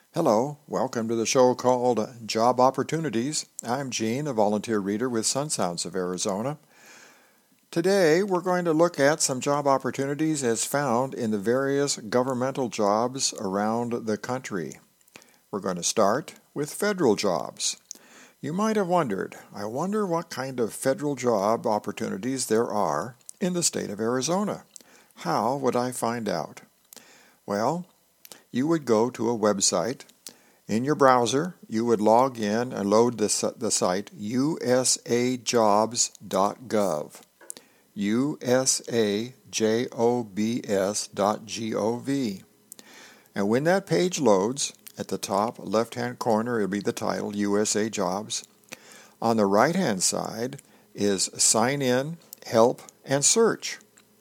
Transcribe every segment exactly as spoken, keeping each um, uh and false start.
Hello, welcome to the show called Job Opportunities. I'm Gene, a volunteer reader with Sun Sounds of Arizona. Today we're going to look at some job opportunities as found in the various governmental jobs around the country. We're going to start with federal jobs. You might have wondered, I wonder what kind of federal job opportunities there are in the state of Arizona. How would I find out? Well, you would go to a website. In your browser, you would log in and load the, the site u s a jobs dot gov. u s a jobs dot gov. And when that page loads, at the top left-hand corner, it'll be the title, U S A Jobs. On the right-hand side is Sign In, Help, and Search.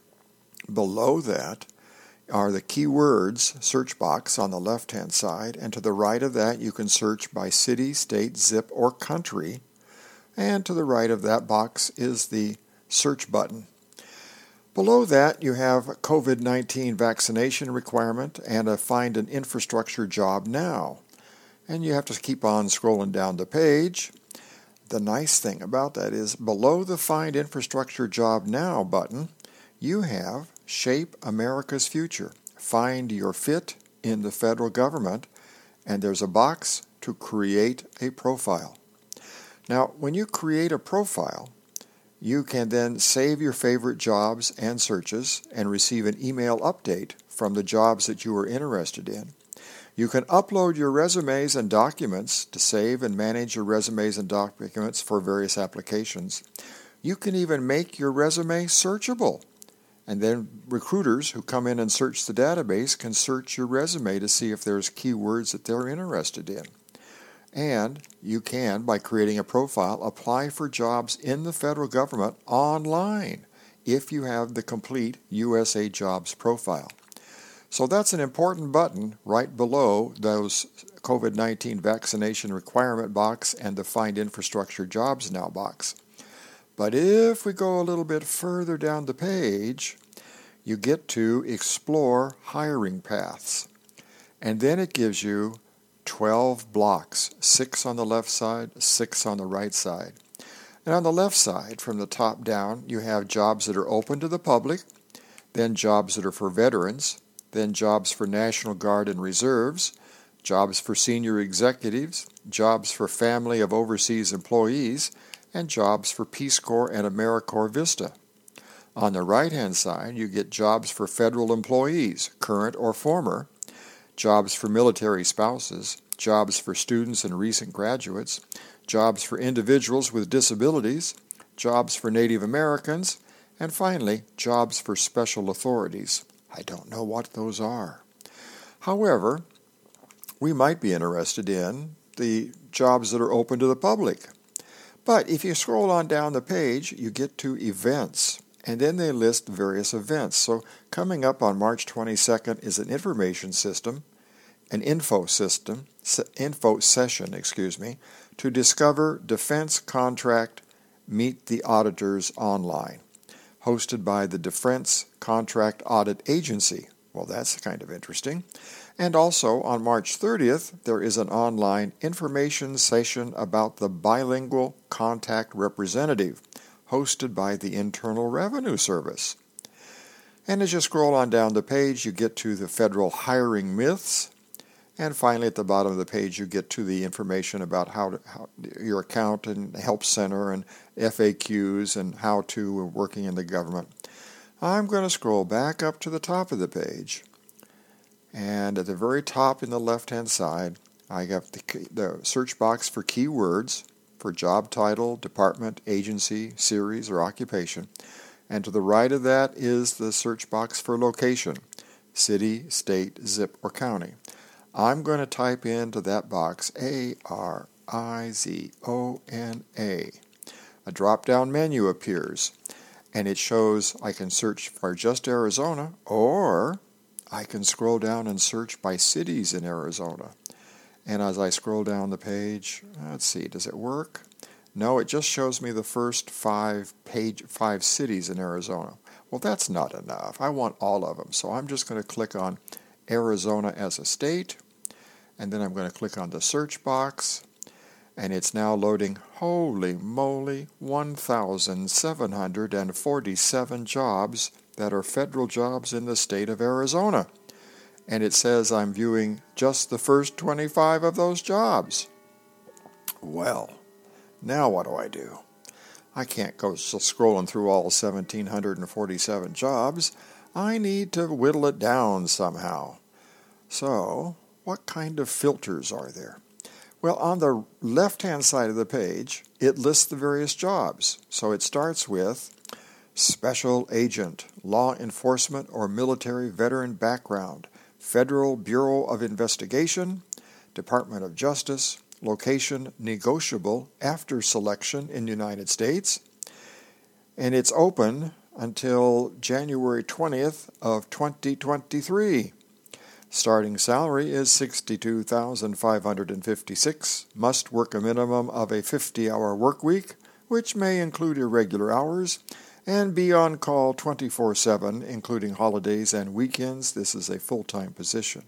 Below that are the keywords search box on the left-hand side, and to the right of that you can search by city, state, zip, or country, and to the right of that box is the search button. Below that you have COVID nineteen vaccination requirement and a Find an Infrastructure Job Now, and you have to keep on scrolling down the page. The nice thing about that is below the Find Infrastructure Job Now button you have Shape America's Future. Find your fit in the federal government, and there's a box to create a profile. Now, when you create a profile, you can then save your favorite jobs and searches and receive an email update from the jobs that you are interested in. You can upload your resumes and documents to save and manage your resumes and documents for various applications. You can even make your resume searchable. And then recruiters who come in and search the database can search your resume to see if there's keywords that they're interested in. And you can, by creating a profile, apply for jobs in the federal government online if you have the complete U S A Jobs profile. So that's an important button right below those COVID nineteen vaccination requirement box and the Find Infrastructure Jobs Now box. But if we go a little bit further down the page, you get to Explore Hiring Paths. And then it gives you twelve blocks, six on the left side, six on the right side. And on the left side, from the top down, you have jobs that are open to the public, then jobs that are for veterans, then jobs for National Guard and Reserves, jobs for senior executives, jobs for family of overseas employees, and jobs for Peace Corps and AmeriCorps Vista. On the right-hand side, you get jobs for federal employees, current or former, jobs for military spouses, jobs for students and recent graduates, jobs for individuals with disabilities, jobs for Native Americans, and finally, jobs for special authorities. I don't know what those are. However, we might be interested in the jobs that are open to the public. But if you scroll on down the page, you get to events, and then they list various events. So coming up on March twenty-second is an information system, an info system, info session, excuse me, to discover defense contract Meet the Auditors Online, hosted by the Defense Contract Audit Agency. Well, that's kind of interesting. And also on March thirtieth, there is an online information session about the Bilingual Contact Representative, hosted by the Internal Revenue Service. And as you scroll on down the page, you get to the federal hiring myths. And finally, at the bottom of the page, you get to the information about how, to, how your account and help center and F A Qs and how to working in the government. I'm going to scroll back up to the top of the page. And at the very top in the left-hand side, I have the, the search box for keywords, for job title, department, agency, series, or occupation. And to the right of that is the search box for location, city, state, zip, or county. I'm going to type into that box A R I Z O N A. A drop-down menu appears, and it shows I can search for just Arizona, or I can scroll down and search by cities in Arizona. And as I scroll down the page, let's see, does it work? No, it just shows me the first five page, five cities in Arizona. Well, that's not enough. I want all of them. So I'm just going to click on Arizona as a state, and then I'm going to click on the search box, and it's now loading. Holy moly, one thousand seven hundred forty-seven jobs that are federal jobs in the state of Arizona. And it says I'm viewing just the first twenty-five of those jobs. Well, now what do I do? I can't go scrolling through all one thousand seven hundred forty-seven jobs. I need to whittle it down somehow. So, what kind of filters are there? Well, on the left-hand side of the page, it lists the various jobs. So it starts with Special Agent, Law Enforcement or Military Veteran Background, Federal Bureau of Investigation, Department of Justice, location negotiable after selection in the United States, and it's open until January twentieth of twenty twenty-three. Starting salary is sixty-two thousand five hundred fifty-six dollars. Must work a minimum of a fifty-hour work week, which may include irregular hours, and be on call twenty-four seven, including holidays and weekends. This is a full-time position.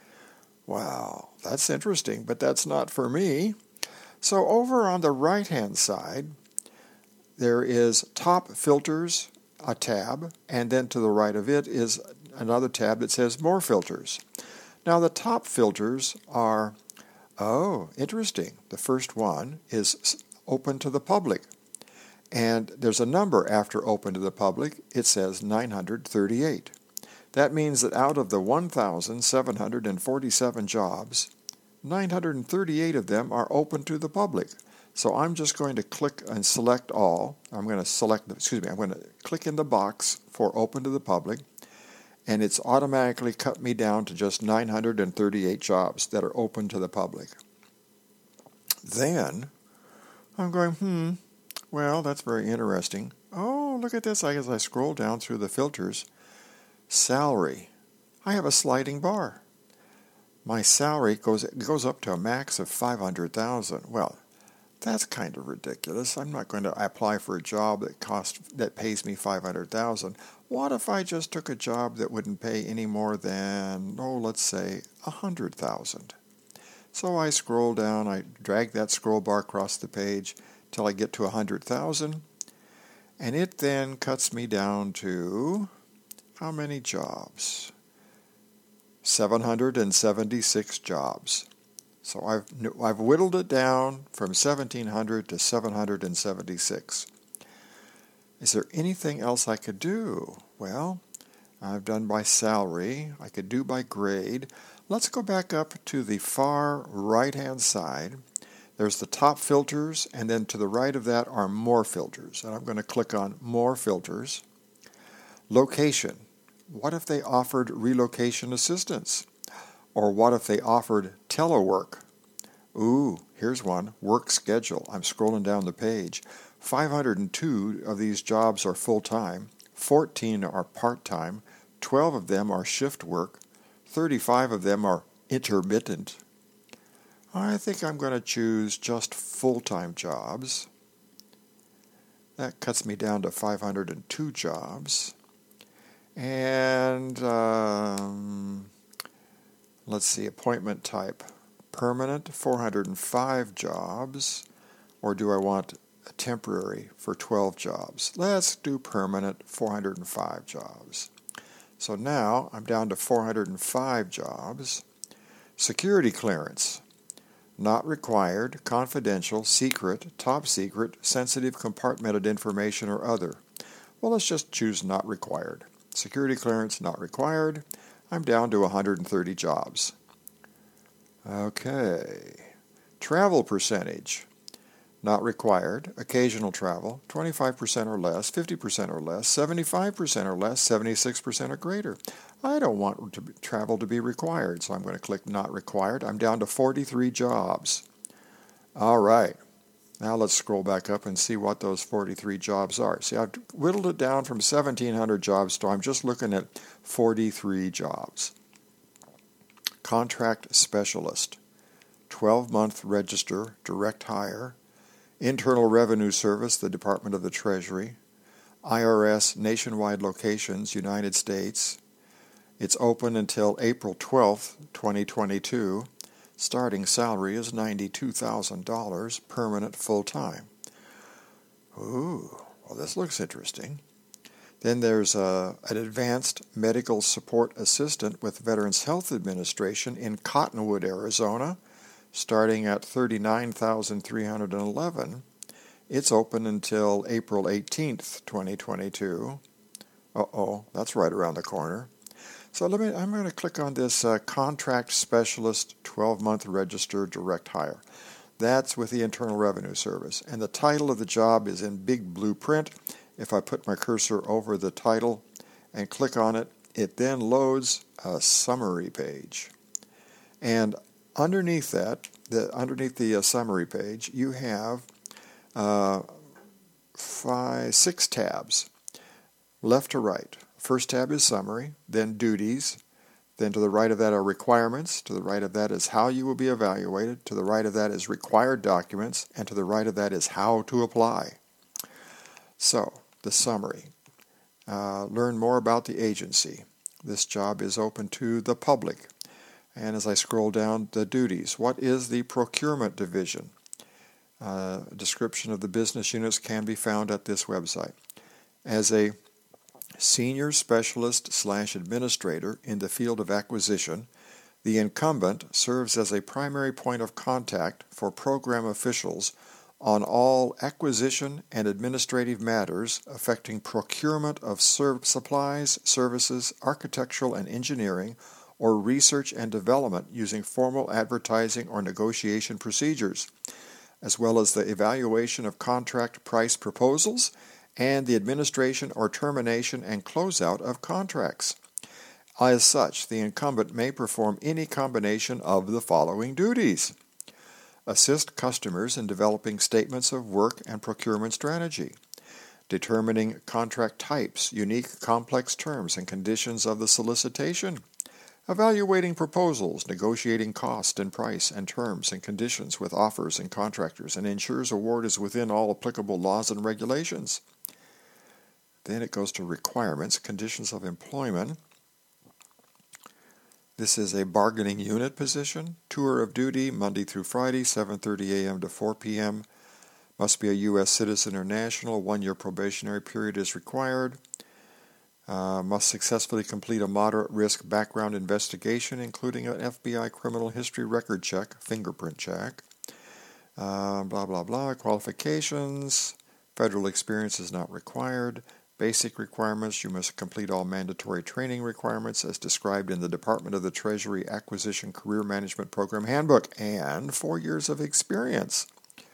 Wow, that's interesting, but that's not for me. So over on the right-hand side, there is Top Filters, a tab, and then to the right of it is another tab that says More Filters. Now the top filters are, oh, interesting. The first one is open to the public. And there's a number after open to the public. It says nine hundred thirty-eight. That means that out of the one thousand seven hundred forty-seven jobs, nine hundred thirty-eight of them are open to the public. So I'm just going to click and select all. I'm going to select, excuse me, I'm going to click in the box for open to the public, and it's automatically cut me down to just nine hundred thirty-eight jobs that are open to the public. Then I'm going, hmm, well, that's very interesting. Oh, look at this. I As I scroll down through the filters, salary. I have a sliding bar. My salary goes goes up to a max of five hundred thousand dollars. Well, that's kind of ridiculous. I'm not going to apply for a job that costs that pays me five hundred thousand dollars. What if I just took a job that wouldn't pay any more than, oh, let's say one hundred thousand dollars? So I scroll down, I drag that scroll bar across the page till I get to one hundred thousand dollars, and it then cuts me down to how many jobs? seven hundred seventy-six jobs. So I've I've whittled it down from seventeen hundred to seven hundred seventy-six. Is there anything else I could do? Well, I've done by salary. I could do by grade. Let's go back up to the far right-hand side. There's the top filters, and then to the right of that are more filters. And I'm going to click on more filters. Location. What if they offered relocation assistance? Or what if they offered telework? Ooh, here's one, work schedule. I'm scrolling down the page. five hundred two of these jobs are full-time, fourteen are part-time, twelve of them are shift work, thirty-five of them are intermittent. I think I'm going to choose just full-time jobs. That cuts me down to five hundred two jobs. And um, let's see, appointment type. Permanent, four hundred five jobs. Or do I want a temporary for twelve jobs? Let's do permanent, four hundred five jobs. So now I'm down to four hundred five jobs. Security clearance. Not required, confidential, secret, top secret, sensitive compartmented information or other. Well, let's just choose not required. Security clearance not required. I'm down to one hundred thirty jobs. Okay. Travel percentage. Not required. Occasional travel. twenty-five percent or less, fifty percent or less, seventy-five percent or less, seventy-six percent or greater. I don't want to be, travel to be required, so I'm going to click not required. I'm down to forty-three jobs. All right. Now let's scroll back up and see what those forty-three jobs are. See, I've whittled it down from seventeen hundred jobs, so I'm just looking at forty-three jobs. Contract specialist, twelve-month register, direct hire, Internal Revenue Service, the Department of the Treasury, I R S nationwide locations, United States. It's open until April twelfth, twenty twenty-two. Starting salary is ninety-two thousand dollars, permanent full-time. Ooh, well, this looks interesting. Then there's a, an advanced medical support assistant with Veterans Health Administration in Cottonwood, Arizona, starting at thirty-nine thousand three hundred eleven dollars. It's open until April eighteenth, twenty twenty-two. Uh-oh, that's right around the corner. So let me, I'm going to click on this uh, Contract Specialist twelve-month Registered Direct Hire. That's with the Internal Revenue Service. And the title of the job is in big blue print. If I put my cursor over the title and click on it, it then loads a summary page. And underneath that, the, underneath the uh, summary page, you have uh, five, six tabs, left to right. First tab is summary, then duties, then to the right of that are requirements, to the right of that is how you will be evaluated, to the right of that is required documents, and to the right of that is how to apply. So, the summary. Uh, learn more about the agency. This job is open to the public. And as I scroll down, the duties. What is the procurement division? Uh, a description of the business units can be found at this website. As a senior specialist slash administrator in the field of acquisition, the incumbent serves as a primary point of contact for program officials on all acquisition and administrative matters affecting procurement of serv- supplies, services, architectural and engineering, or research and development using formal advertising or negotiation procedures, as well as the evaluation of contract price proposals and the administration or termination and closeout of contracts. As such, the incumbent may perform any combination of the following duties: assist customers in developing statements of work and procurement strategy, determining contract types, unique complex terms and conditions of the solicitation, evaluating proposals, negotiating cost and price and terms and conditions with offers and contractors, and ensures award is within all applicable laws and regulations. Then it goes to requirements, conditions of employment. This is a bargaining unit position. Tour of duty, Monday through Friday, seven thirty a.m. to four p.m. Must be a U S citizen or national. One-year probationary period is required. Uh, must successfully complete a moderate-risk background investigation, including an F B I criminal history record check, fingerprint check. Uh, blah, blah, blah. Qualifications. Federal experience is not required. Basic requirements, you must complete all mandatory training requirements as described in the Department of the Treasury Acquisition Career Management Program Handbook, and four years of experience.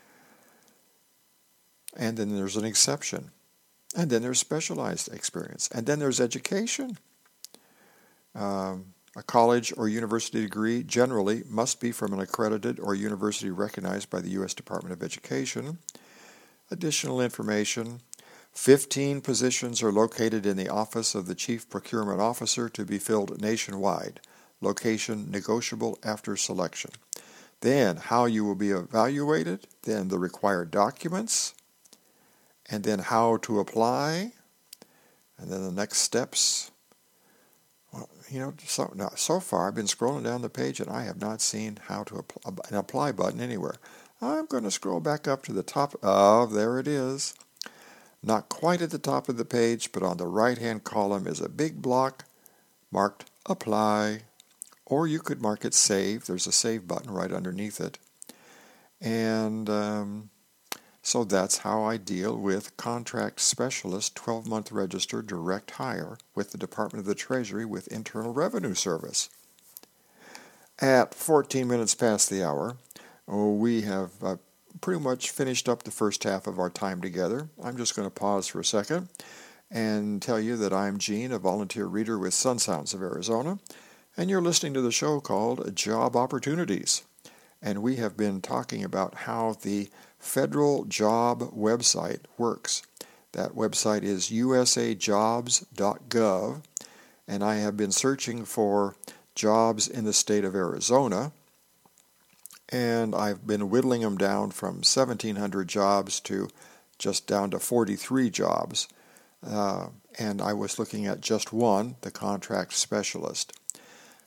And then there's an exception. And then there's specialized experience. And then there's education. Um, a college or university degree generally must be from an accredited or university recognized by the U S Department of Education. Additional information. Fifteen positions are located in the Office of the Chief Procurement Officer to be filled nationwide. Location negotiable after selection. Then how you will be evaluated. Then the required documents. And then how to apply. And then the next steps. Well, you know, so, now, so far I've been scrolling down the page and I have not seen how to apply, an apply button anywhere. I'm going to scroll back up to the top. Oh, there it is. Not quite at the top of the page, but on the right-hand column is a big block marked Apply. Or you could mark it Save. There's a Save button right underneath it. And um, so that's how I deal with Contract Specialist twelve-month Registered Direct Hire with the Department of the Treasury with Internal Revenue Service. At fourteen minutes past the hour, oh, we have uh, pretty much finished up the first half of our time together. I'm just going to pause for a second and tell you that I'm Gene, a volunteer reader with Sun Sounds of Arizona, and you're listening to the show called Job Opportunities. And we have been talking about how the federal job website works. That website is u s a jobs dot gov, and I have been searching for jobs in the state of Arizona, and I've been whittling them down from seventeen hundred jobs to just down to forty-three jobs. Uh, and I was looking at just one, the contract specialist.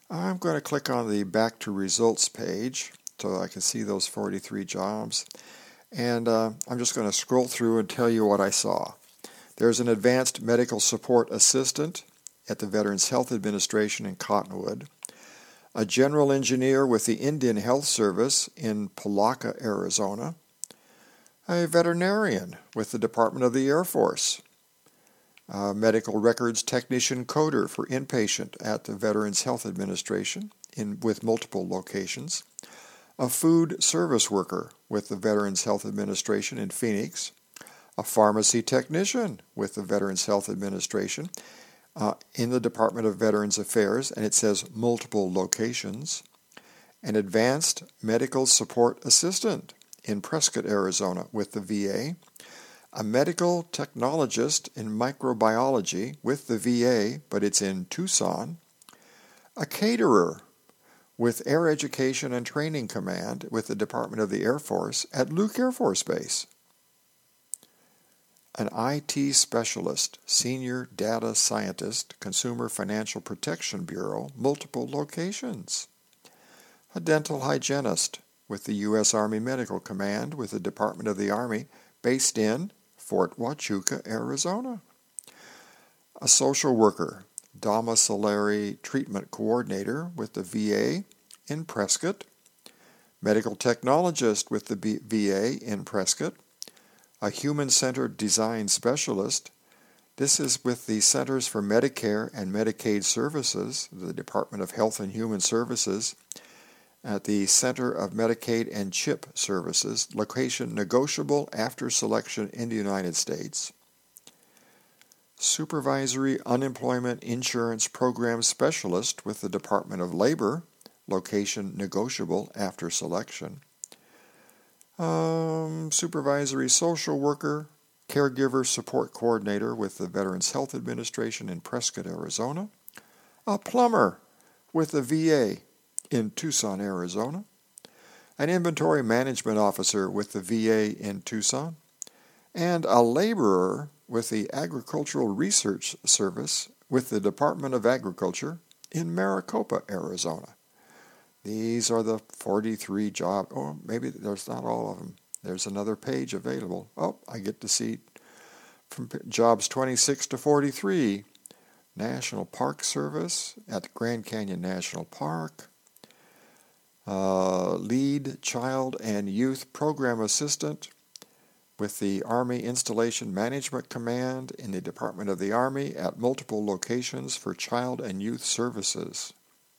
I'm going to click on the Back to Results page so I can see those forty-three jobs. And uh, I'm just going to scroll through and tell you what I saw. There's an Advanced Medical Support Assistant at the Veterans Health Administration in Cottonwood, a General Engineer with the Indian Health Service in Palaca, Arizona, a veterinarian with the Department of the Air Force, a Medical Records Technician Coder for Inpatient at the Veterans Health Administration in, with multiple locations, a Food Service Worker with the Veterans Health Administration in Phoenix, a Pharmacy Technician with the Veterans Health Administration uh, in the Department of Veterans Affairs, and it says multiple locations, an Advanced Medical Support Assistant in Prescott, Arizona with the V A, a Medical Technologist in Microbiology with the V A, but it's in Tucson, a Caterer with Air Education and Training Command with the Department of the Air Force at Luke Air Force Base, an I T Specialist, Senior Data Scientist, Consumer Financial Protection Bureau, multiple locations, a Dental Hygienist with the U S Army Medical Command with the Department of the Army based in Fort Huachuca, Arizona, a Social Worker, Domiciliary Treatment Coordinator with the V A in Prescott, Medical Technologist with the V A in Prescott, a Human-Centered Design Specialist. This is with the Centers for Medicare and Medicaid Services, the Department of Health and Human Services, at the Center of Medicaid and CHIP Services, location negotiable after selection in the United States. Supervisory Unemployment Insurance Program Specialist with the Department of Labor, location negotiable after selection. Um, Supervisory Social Worker, Caregiver Support Coordinator with the Veterans Health Administration in Prescott, Arizona. A Plumber with the V A in Tucson, Arizona. An Inventory Management Officer with the V A in Tucson. And a Laborer with the Agricultural Research Service with the Department of Agriculture in Maricopa, Arizona. These are the forty-three jobs. Oh, maybe there's not all of them. There's another page available. Oh, I get to see from jobs twenty-six to forty-three. National Park Service at Grand Canyon National Park. Uh, lead Child and Youth Program Assistant with the Army Installation Management Command in the Department of the Army at multiple locations for child and youth services.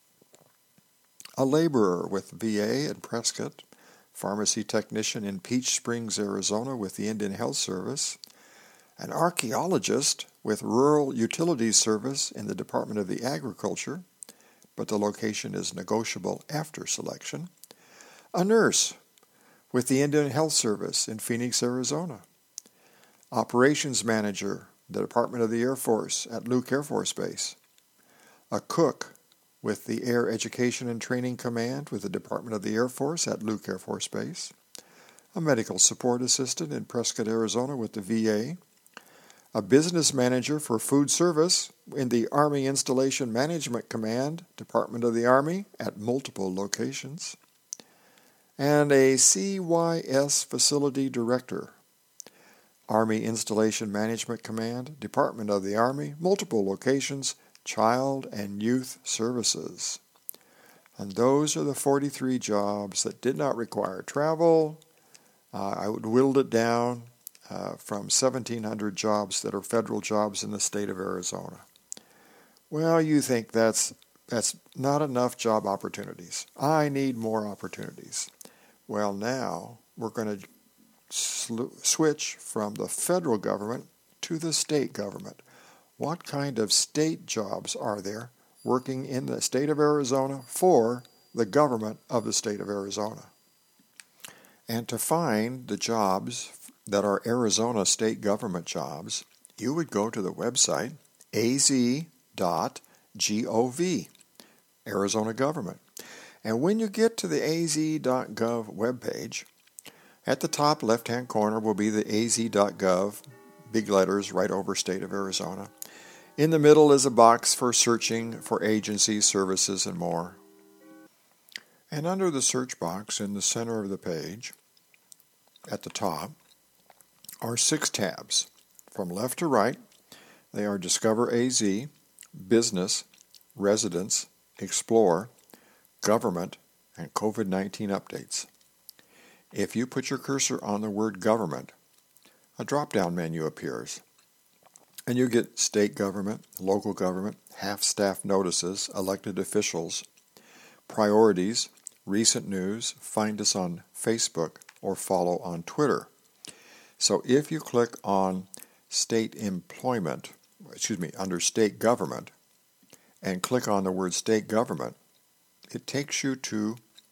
A laborer with V A in Prescott, pharmacy technician in Peach Springs, Arizona with the Indian Health Service, an archaeologist with Rural Utilities Service in the Department of the Agriculture, but the location is negotiable after selection, a nurse with the Indian Health Service in Phoenix, Arizona, operations manager, the Department of the Air Force at Luke Air Force Base, a cook with the Air Education and Training Command with the Department of the Air Force at Luke Air Force Base, a medical support assistant in Prescott, Arizona with the V A, a business manager for food service in the Army Installation Management Command, Department of the Army at multiple locations, and a C Y S facility director, Army Installation Management Command, Department of the Army, multiple locations, Child and Youth Services. And those are the forty-three jobs that did not require travel. Uh, I would whittle it down uh, from seventeen hundred jobs that are federal jobs in the state of Arizona. Well, you think that's that's not enough job opportunities. I need more opportunities. Well, now we're going to sl- switch from the federal government to the state government. What kind of state jobs are there working in the state of Arizona for the government of the state of Arizona? And to find the jobs that are Arizona state government jobs, you would go to the website a z dot gov, Arizona government. And when you get to the a z dot gov webpage, at the top left-hand corner will be the a z dot gov, big letters right over State of Arizona. In the middle is a box for searching for agencies, services, and more. And under the search box in the center of the page, at the top, are six tabs. From left to right, they are Discover A Z, Business, Residents, Explore, Government, and COVID nineteen Updates. If you put your cursor on the word Government, a drop-down menu appears, and you get State Government, Local Government, Half-Staff Notices, Elected Officials, Priorities, Recent News, Find us on Facebook, or follow on Twitter. So if you click on State Employment, excuse me, under State Government, and click on the word State Government, it takes you to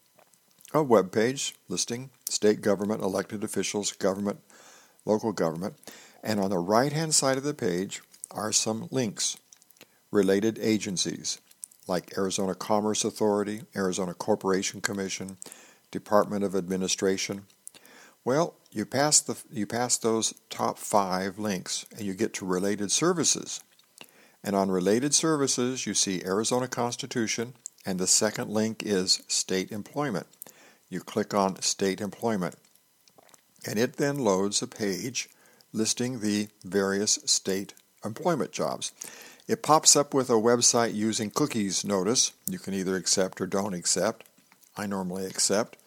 a web page listing state government, elected officials, government, local government, and on the right-hand side of the page are some links, related agencies, like Arizona Commerce Authority, Arizona Corporation Commission, Department of Administration. Well, you pass the you pass those top five links, and you get to related services. And on related services, you see Arizona Constitution, and the second link is State Employment. You click on State Employment, and it then loads a page listing the various state employment jobs. It pops up with a website using cookies notice. You can either accept or don't accept. I normally accept.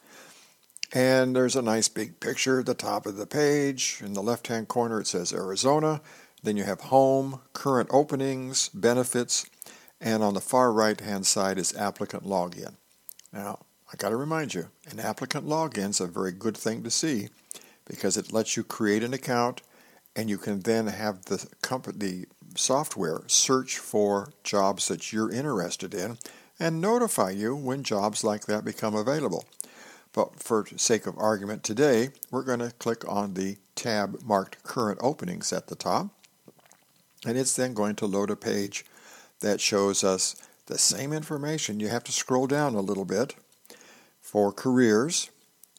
And there's a nice big picture at the top of the page. In the left-hand corner it says Arizona. Then you have home, current openings, benefits, and on the far right-hand side is applicant login. Now, I got to remind you, an applicant login is a very good thing to see because it lets you create an account, and you can then have the company, the software search for jobs that you're interested in and notify you when jobs like that become available. But for sake of argument today, we're going to click on the tab marked Current Openings at the top, and it's then going to load a page that shows us the same information. You have to scroll down a little bit for careers,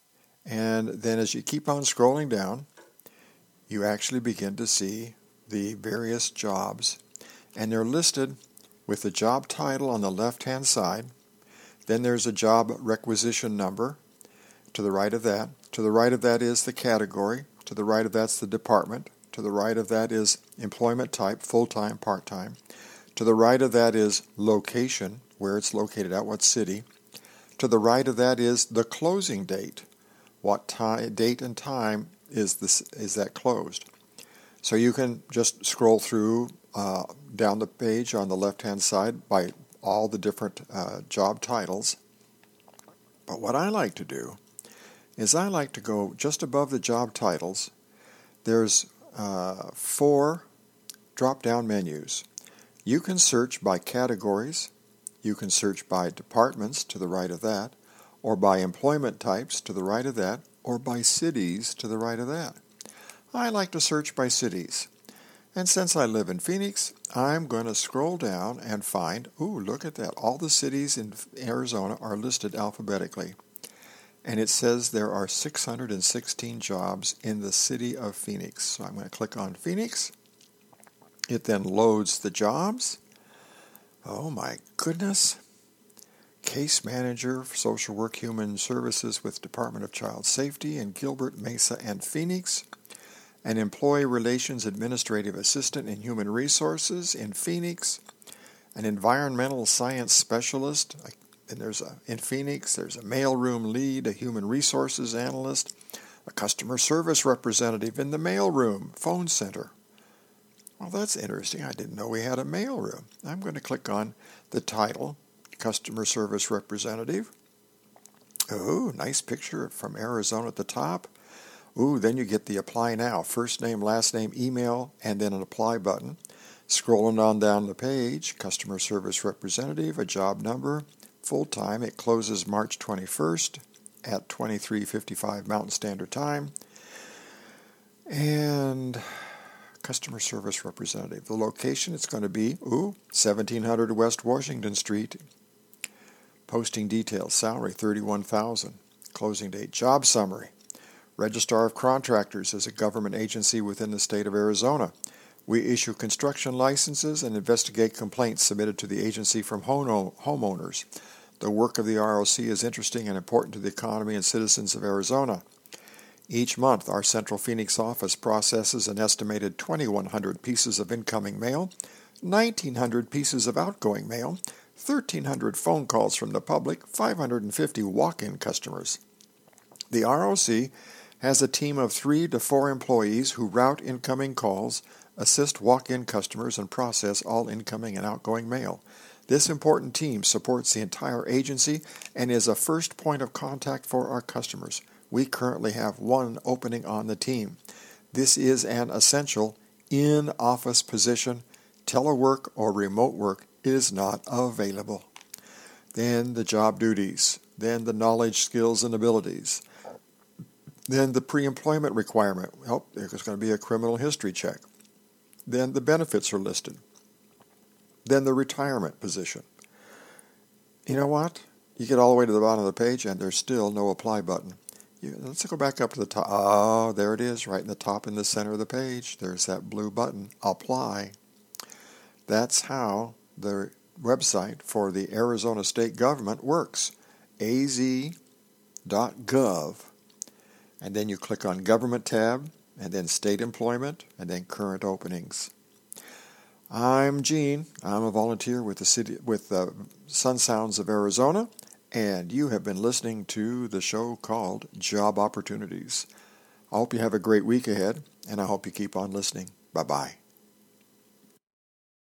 and then as you keep on scrolling down, you actually begin to see the various jobs, and they're listed with the job title on the left-hand side. Then there's a job requisition number to the right of that. To the right of that is the category. To the right of that's the department. To the right of that is employment type, full-time, part-time. To the right of that is location, where it's located at, what city. To the right of that is the closing date. What time, date and time is this is that closed? So you can just scroll through uh, down the page on the left-hand side by all the different uh, job titles. But what I like to do is I like to go just above the job titles. There's uh, four drop-down menus. You can search by categories. You can search by departments to the right of that, or by employment types to the right of that, or by cities to the right of that. I like to search by cities. And since I live in Phoenix, I'm going to scroll down and find, ooh, look at that. All the cities in Arizona are listed alphabetically. And it says there are six hundred sixteen jobs in the city of Phoenix. So I'm going to click on Phoenix. It then loads the jobs. Oh my goodness. Case Manager for Social Work Human Services with Department of Child Safety in Gilbert, Mesa, and Phoenix. An Employee Relations Administrative Assistant in Human Resources in Phoenix. An Environmental Science Specialist, and there's a, in Phoenix. There's a mailroom lead, a Human Resources Analyst, a Customer Service Representative in the mailroom, phone center. Well, that's interesting. I didn't know we had a mailroom. I'm going to click on the title, Customer Service Representative. Oh, nice picture from Arizona at the top. Ooh, then you get the Apply Now, first name, last name, email, and then an Apply button. Scrolling on down the page, Customer Service Representative, a job number, full-time. It closes March twenty-first at twenty-three fifty-five Mountain Standard Time. And Customer Service Representative. The location, it's going to be, ooh, seventeen hundred West Washington Street. Posting details, salary thirty-one thousand dollars. Closing date, job summary. Registrar of Contractors is a government agency within the state of Arizona. We issue construction licenses and investigate complaints submitted to the agency from homeowners. The work of the R O C is interesting and important to the economy and citizens of Arizona. Each month, our Central Phoenix office processes an estimated twenty-one hundred pieces of incoming mail, nineteen hundred pieces of outgoing mail, thirteen hundred phone calls from the public, five hundred fifty walk-in customers. The R O C has a team of three to four employees who route incoming calls, assist walk-in customers, and process all incoming and outgoing mail. This important team supports the entire agency and is a first point of contact for our customers. We currently have one opening on the team. This is an essential in-office position. Telework or remote work is not available. Then the job duties. Then the knowledge, skills, and abilities. Then the pre-employment requirement. Well, there's going to be a criminal history check. Then the benefits are listed. Then the retirement position. You know what? You get all the way to the bottom of the page and there's still no apply button. You, let's go back up to the top. Oh, there it is, right in the top in the center of the page. There's that blue button, apply. That's how the website for the Arizona state government works. A Z dot gov. And then you click on Government tab, and then State Employment, and then Current Openings. I'm Gene. I'm a volunteer with the city with the Sun Sounds of Arizona, and you have been listening to the show called Job Opportunities. I hope you have a great week ahead, and I hope you keep on listening. Bye-bye.